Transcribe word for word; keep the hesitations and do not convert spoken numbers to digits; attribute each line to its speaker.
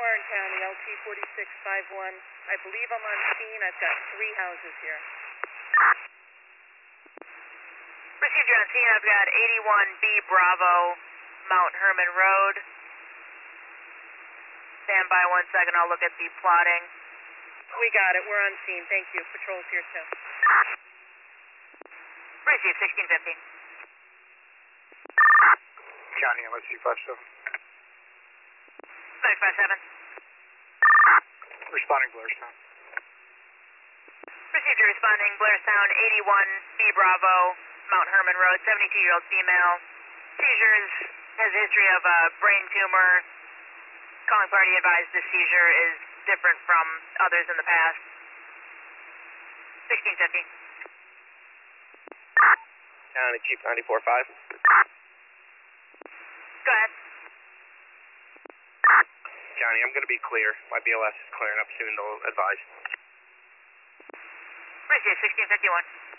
Speaker 1: Warren County, L T forty-six fifty-one. I believe I'm on scene. I've got three houses here.
Speaker 2: Received, you're on scene. I've got eighty-one B Bravo, Mount Herman Road. Stand by one second. I'll look at the plotting.
Speaker 1: We got it. We're on scene. Thank you. Patrol's here too.
Speaker 2: Received, sixteen fifty.
Speaker 3: County, L S C five seven.
Speaker 2: five five seven.
Speaker 3: Responding Blairstown.
Speaker 2: Received, you're responding. Blairstown, eighty-one B Bravo, Mount Herman Road, seventy-two-year-old female. Seizures, has a history of a brain tumor. Calling party advised this seizure is different from others in the past. sixteen fifty.
Speaker 4: County Chief ninety-four five.
Speaker 2: Go ahead.
Speaker 4: County, I'm going to be clear. My B L S is clearing up soon, they'll advise.
Speaker 2: Received, sixteen fifty-one.